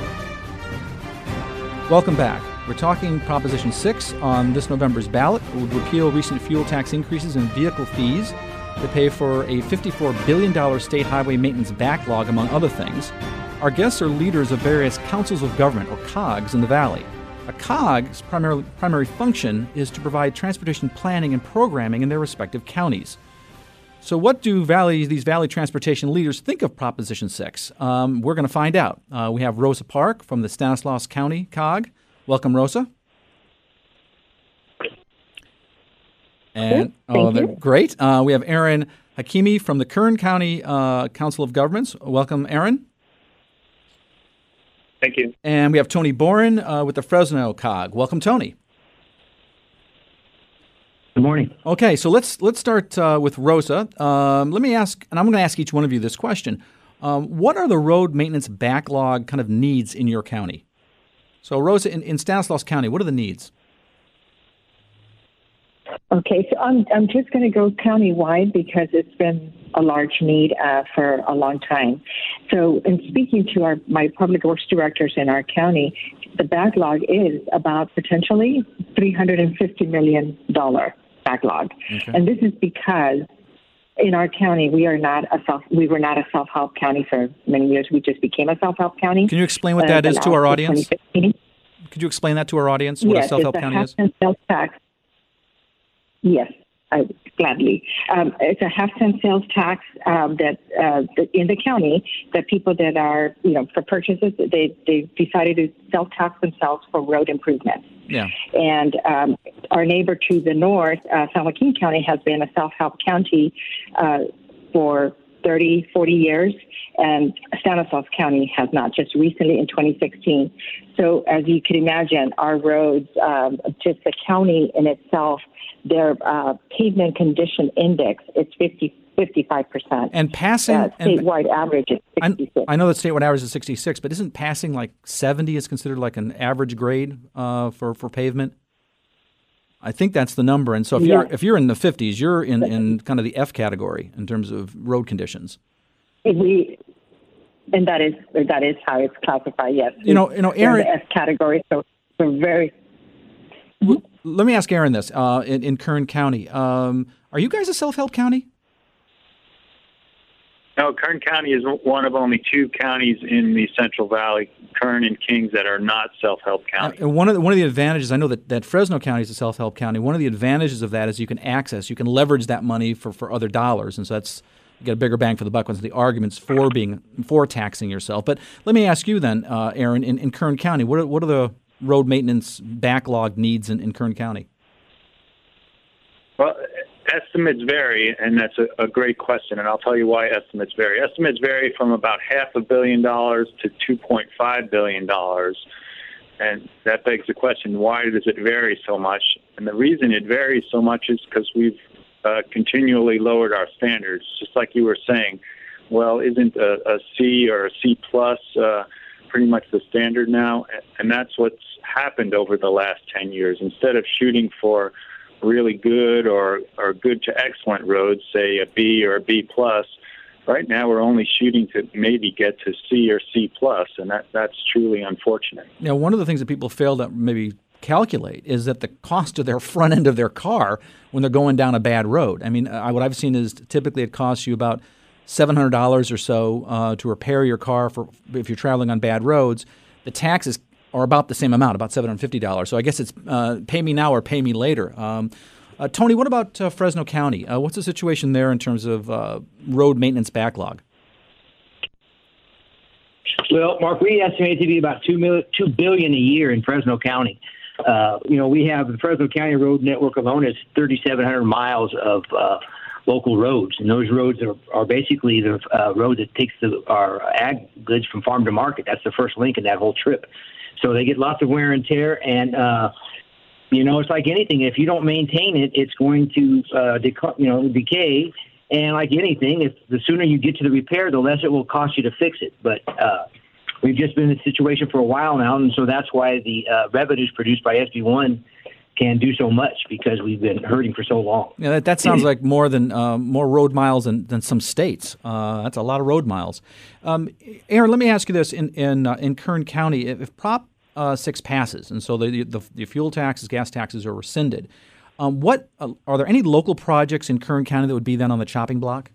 Speaker 9: Welcome back. We're talking Proposition six on this November's ballot. It would repeal recent fuel tax increases and vehicle fees to pay for a fifty-four billion dollars state highway maintenance backlog, among other things. Our guests are leaders of various councils of government, or C O Gs, in the Valley. A C O G's primary, primary function is to provide transportation planning and programming in their respective counties. So what do Valley, these Valley transportation leaders think of Proposition six? Um, we're going to find out. Uh, we have Rosa Park from the Stanislaus County C O G. Welcome, Rosa. And oh, they're great. Uh, we have Aaron Hakimi from the Kern County uh, Council of Governments. Welcome, Aaron.
Speaker 12: Thank you.
Speaker 9: And we have Tony Boren uh, with the Fresno C O G. Welcome, Tony.
Speaker 12: Good morning.
Speaker 9: Okay, so let's let's start uh, with Rosa. Um, let me ask, and I'm going to ask each one of you this question. Um, what are the road maintenance backlog kind of needs in your county? So, Rosa, in, in Stanislaus County, what are the needs?
Speaker 13: Okay, so I'm I'm just going to go county-wide because it's been a large need uh, for a long time. So, in speaking to our my public works directors in our county, the backlog is about potentially three hundred fifty million dollars backlog, okay. And this is because in our county we are not a self we were not a self-help county for many years. We just became a self-help county.
Speaker 9: Can you explain what that uh, is to our audience? Could you explain that to our audience? What
Speaker 13: yes,
Speaker 9: a self-help
Speaker 13: it's a
Speaker 9: county
Speaker 13: half
Speaker 9: is?
Speaker 13: cent sales tax. Yes, I gladly. Um, it's a half cent sales tax um, that uh, in the county that people that are, you know, for purchases, they they decided to self-tax themselves for road improvements.
Speaker 9: Yeah.
Speaker 13: And um, our neighbor to the north, uh, San Joaquin County, has been a self-help county uh, for thirty, forty years, and Stanislaus County has not, just recently in twenty sixteen. So as you can imagine, our roads, um, just the county in itself, their uh, pavement condition index is fifty, fifty-five percent.
Speaker 9: And passing...
Speaker 13: Uh, statewide and, average is sixty-six.
Speaker 9: I, I know that statewide average is sixty-six, but isn't passing like seventy is considered like an average grade uh, for, for pavement? I think that's the number. And so if, yes. you're, if you're in the fifties, you're in, in kind of the F category in terms of road conditions.
Speaker 13: We... And that is that is how it's classified. Yes,
Speaker 9: you know, you know, Aaron,
Speaker 13: the F category. So we're very.
Speaker 9: Well, let me ask Aaron this: uh, in, in Kern County, um, are you guys a self-help county?
Speaker 12: No, Kern County is one of only two counties in the Central Valley, Kern and Kings, that are not self-help counties.
Speaker 9: And one of the, one of the advantages, I know that, that Fresno County is a self-help county. One of the advantages of that is you can access, you can leverage that money for, for other dollars, and so that's. You get a bigger bang for the buck once the arguments for being for taxing yourself. But let me ask you then, uh, Aaron, in, in Kern County, what are, what are the road maintenance backlog needs in, in Kern County?
Speaker 12: Well, estimates vary, and that's a, a great question, and I'll tell you why estimates vary. Estimates vary from about half a billion dollars to two point five billion dollars, and that begs the question, why does it vary so much? And the reason it varies so much is because we've Uh, continually lowered our standards, just like you were saying. Well, isn't a, a C or a C plus uh, pretty much the standard now? And that's what's happened over the last ten years. Instead of shooting for really good or, or good to excellent roads, say a B or a B plus, right now we're only shooting to maybe get to C or C plus, and that, that's truly unfortunate.
Speaker 9: Now, one of the things that people fail to maybe calculate is that the cost of their front end of their car when they're going down a bad road. I mean, I, what I've seen is typically it costs you about seven hundred dollars or so uh, to repair your car for if you're traveling on bad roads. The taxes are about the same amount, about seven hundred fifty dollars. So I guess it's uh, pay me now or pay me later. Um, uh, Tony, what about uh, Fresno County? Uh, what's the situation there in terms of uh, road maintenance backlog?
Speaker 14: Well, Mark, we estimate it to be about two million, two billion a year in Fresno County. Uh, you know, we have the Fresno County Road Network alone is thirty-seven hundred miles of uh, local roads, and those roads are, are basically the uh, road that takes the, our ag goods from farm to market. That's the first link in that whole trip. So they get lots of wear and tear, and uh, you know, it's like anything. If you don't maintain it, it's going to uh, dec- you know decay. And like anything, if the sooner you get to the repair, the less it will cost you to fix it. But uh, we've just been in this situation for a while now, and so that's why the uh, revenues produced by S B one can do so much, because we've been hurting for so long.
Speaker 9: Yeah, that, that sounds like more than uh, more road miles than, than some states. Uh, that's a lot of road miles. Um, Aaron, let me ask you this: in in uh, in Kern County, if, if Prop uh, six passes, and so the, the the fuel taxes, gas taxes are rescinded, um, what uh, are there any local projects in Kern County that would be then on the chopping block?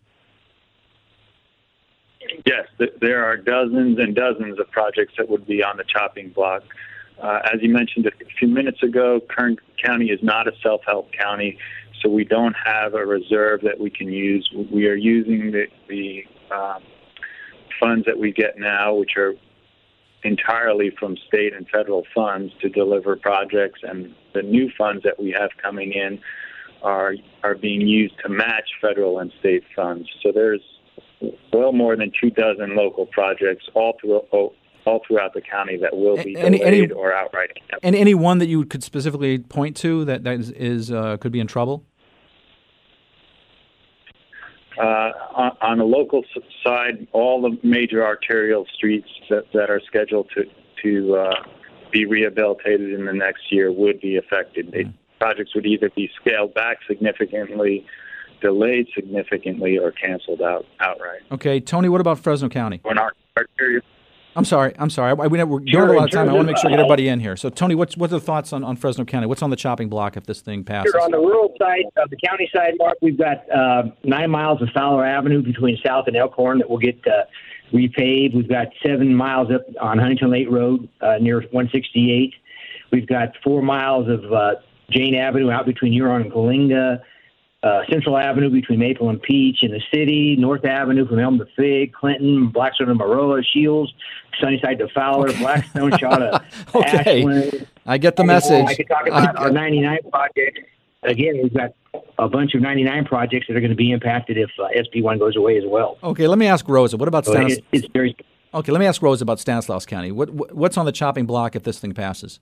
Speaker 12: Yes, th- there are dozens and dozens of projects that would be on the chopping block. Uh, as you mentioned a few minutes ago, Kern County is not a self-help county, so we don't have a reserve that we can use. We are using the, the um, funds that we get now, which are entirely from state and federal funds, to deliver projects, and the new funds that we have coming in are are being used to match federal and state funds. So there's well more than two dozen local projects all through all throughout the county that will be
Speaker 9: any,
Speaker 12: delayed
Speaker 9: any,
Speaker 12: or outright canceled.
Speaker 9: And any one that you could specifically point to that, that is, is uh, could be in trouble?
Speaker 12: Uh, on, on the local side, all the major arterial streets that, that are scheduled to, to uh, be rehabilitated in the next year would be affected. They, projects would either be scaled back significantly, delayed significantly, or canceled out outright.
Speaker 9: Okay, Tony, what about Fresno County?
Speaker 12: When our arterial
Speaker 9: I'm sorry. I'm sorry. I, we, we're
Speaker 14: Sure,
Speaker 9: doing a lot of time. I want to make sure I get
Speaker 14: uh,
Speaker 9: everybody in here. So, Tony, what's what are the thoughts on, on Fresno County? What's on the chopping block if this thing passes?
Speaker 14: Sure, on the rural side, of the county side, Mark, we've got uh, nine miles of Fowler Avenue between South and Elkhorn that will get uh, repaved. We've got seven miles up on Huntington Lake Road uh, near one sixty-eight. We've got four miles of uh, Jane Avenue out between Huron and Coalinga. Uh, Central Avenue between Maple and Peach in the city, North Avenue from Elm to Fig, Clinton, Blackstone to Maroa, Shields, Sunnyside to Fowler, okay. Blackstone, Shaw to
Speaker 9: okay.
Speaker 14: Ashland.
Speaker 9: I get the
Speaker 14: I
Speaker 9: message.
Speaker 14: I could talk about
Speaker 9: I,
Speaker 14: our ninety-nine project. Again, we've got a bunch of ninety-nine projects that are going to be impacted if uh, S B one goes away as well.
Speaker 9: Okay, let me ask Rosa. What about
Speaker 14: so
Speaker 9: Stanislaus?
Speaker 14: It, it's very.
Speaker 9: Okay, let me ask Rosa about Stanislaus County. What, what's on the chopping block if this thing passes?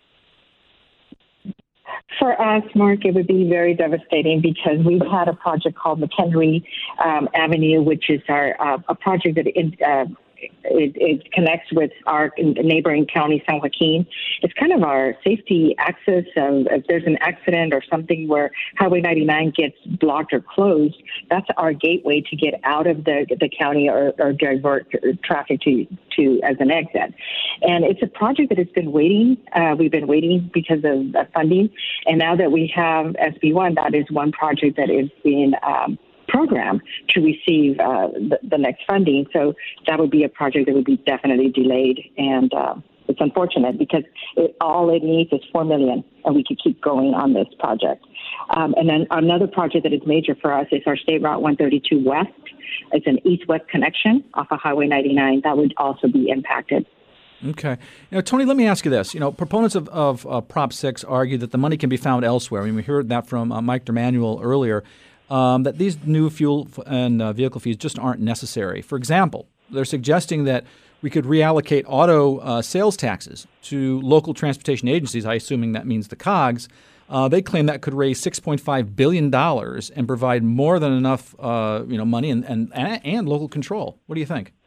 Speaker 13: For us, Mark, it would be very devastating because we've had a project called McHenry um, Avenue, which is our uh, a project that it, uh, it, it connects with our neighboring county, San Joaquin. It's kind of our safety access. Of, if there's an accident or something where Highway ninety-nine gets blocked or closed, that's our gateway to get out of the the county or, or divert traffic to to as an exit. And it's a project that has been waiting. Uh, we've been waiting because of uh, funding. And now that we have S B one, that is one project that is being um, programmed to receive uh, the, the next funding. So that would be a project that would be definitely delayed. And uh, it's unfortunate because it, all it needs is four million dollars, and we could keep going on this project. Um, and then another project that is major for us is our State Route one thirty-two West. It's an east-west connection off of Highway ninety-nine. That would also be impacted.
Speaker 9: Okay. You know, Tony, let me ask you this. You know, proponents of, of uh, Prop six argue that the money can be found elsewhere. I mean, we heard that from uh, Mike DeManuel earlier, um, that these new fuel and uh, vehicle fees just aren't necessary. For example, they're suggesting that we could reallocate auto uh, sales taxes to local transportation agencies. I assuming that means the C O Gs. Uh, they claim that could raise six point five billion dollars and provide more than enough uh, you know, money and, and, and local control. What do you think?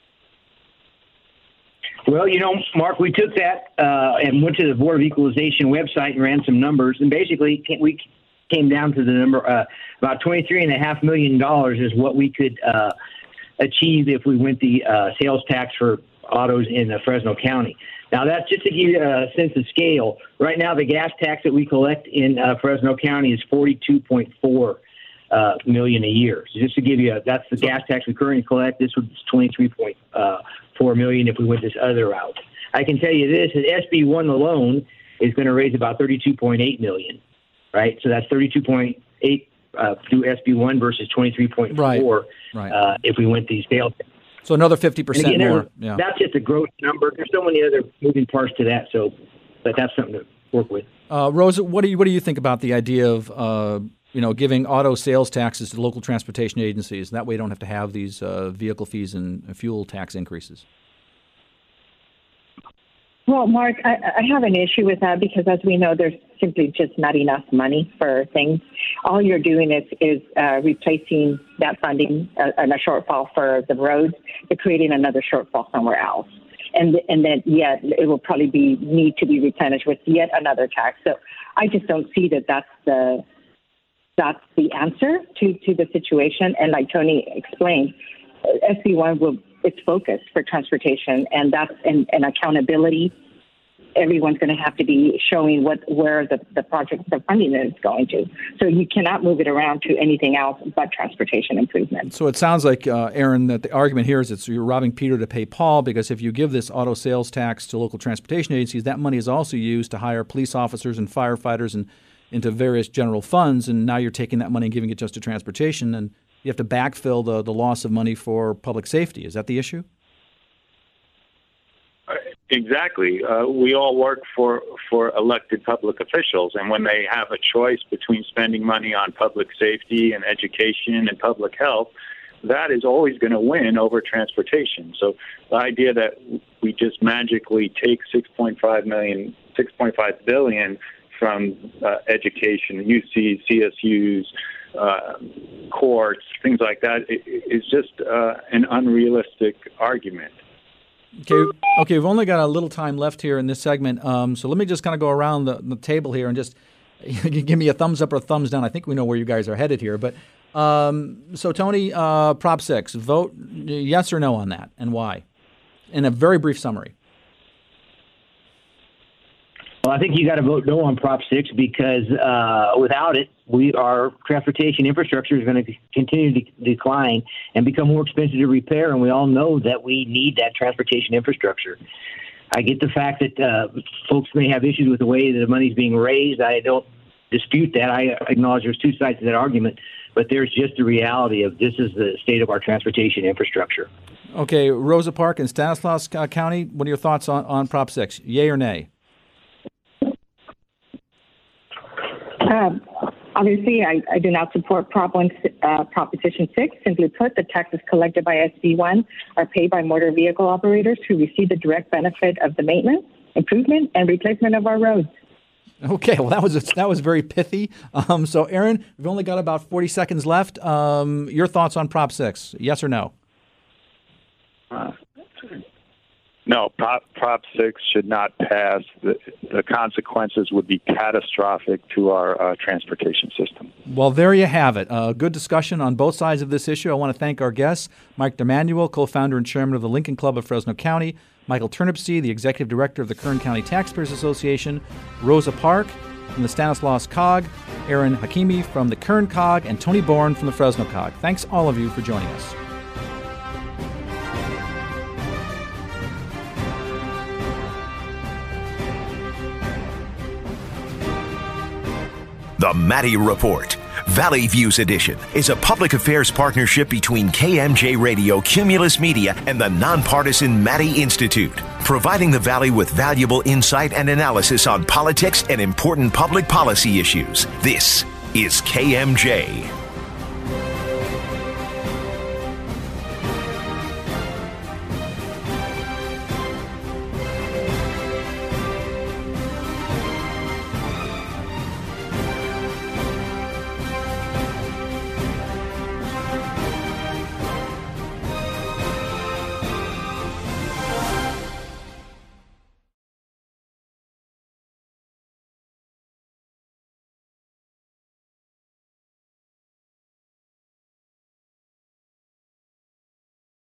Speaker 14: Well, you know, Mark, we took that uh, and went to the Board of Equalization website and ran some numbers, and basically we came down to the number uh, about twenty-three and a half million dollars is what we could uh, achieve if we went the uh, sales tax for autos in uh, Fresno County. Now, that's just to give you a sense of scale. Right now, the gas tax that we collect in uh, Fresno County is forty-two point four uh, million a year. So just to give you, a, that's the gas tax we currently collect. This was twenty-three point four million if we went this other route. I can tell you this: that S B one alone is going to raise about thirty-two point eight million. Right, so that's thirty-two point eight uh, through S B one versus twenty-three point four
Speaker 9: right. Right.
Speaker 14: Uh, if we went the sales tax.
Speaker 9: So another fifty percent
Speaker 14: again,
Speaker 9: more. Yeah.
Speaker 14: That's just a gross number. There's so many other moving parts to that, so but that's something to work with.
Speaker 9: Uh, Rosa, what do you what do you think about the idea of uh, you know, giving auto sales taxes to local transportation agencies. That way you don't have to have these uh, vehicle fees and fuel tax increases.
Speaker 13: Well, Mark, I, I have an issue with that because, as we know, there's simply just not enough money for things. All you're doing is, is uh, replacing that funding uh, and a shortfall for the roads, but creating another shortfall somewhere else. And and then, yet, it will probably be need to be replenished with yet another tax. So I just don't see that that's the that's the answer to, to the situation. And like Tony explained, S B one will its focus for transportation, and that's and, and accountability. Everyone's going to have to be showing what where the, the project, the funding is going to. So you cannot move it around to anything else but transportation improvement.
Speaker 9: So it sounds like, uh, Aaron, that the argument here is that you're robbing Peter to pay Paul, because if you give this auto sales tax to local transportation agencies, that money is also used to hire police officers and firefighters and into various general funds, and now you're taking that money and giving it just to transportation, and you have to backfill the, the loss of money for public safety. Is that the issue?
Speaker 12: Exactly. Uh, we all work for, for elected public officials, and when they have a choice between spending money on public safety and education and public health, that is always going to win over transportation. So the idea that we just magically take six point five million, six point five billion from uh, education, U Cs, C S Us, uh, courts, things like that, is just uh, an unrealistic argument.
Speaker 9: Okay, okay. We've only got a little time left here in this segment, um, so let me just kind of go around the, the table here and just give me a thumbs up or a thumbs down. I think we know where you guys are headed here, but um, so Tony, uh, Prop six, vote yes or no on that, and why? In a very brief summary.
Speaker 14: Well, I think you got to vote no on Prop six because uh, without it, we our transportation infrastructure is going to continue to decline and become more expensive to repair. And we all know that we need that transportation infrastructure. I get the fact that uh, folks may have issues with the way that the money is being raised. I don't dispute that. I acknowledge there's two sides to that argument. But there's just the reality of this is the state of our transportation infrastructure.
Speaker 9: Okay, Rosa Park and Stanislaus County, what are your thoughts on, on Prop six? Yay or nay?
Speaker 13: Um, obviously, I, I do not support Prop one, uh, Proposition six. Simply put, the taxes collected by S B one are paid by motor vehicle operators who receive the direct benefit of the maintenance, improvement, and replacement of our roads.
Speaker 9: Okay, well, that was that was very pithy. Um, so, Aaron, we've only got about forty seconds left. Um, your thoughts on Prop six, yes or no?
Speaker 12: Uh, no, Prop, Prop six should not pass. The, the consequences would be catastrophic to our uh, transportation system.
Speaker 9: Well, there you have it. A uh, good discussion on both sides of this issue. I want to thank our guests, Mike DeManuel, co-founder and chairman of the Lincoln Club of Fresno County, Michael Turnipseed, the executive director of the Kern County Taxpayers Association, Rosa Park from the Stanislaus C O G, Aaron Hakimi from the Kern C O G, and Tony Bourne from the Fresno C O G. Thanks all of you for joining us.
Speaker 1: The Maddie Report, Valley Views Edition, is a public affairs partnership between K M J Radio, Cumulus Media, and the nonpartisan Maddie Institute, providing the Valley with valuable insight and analysis on politics and important public policy issues. This is K M J.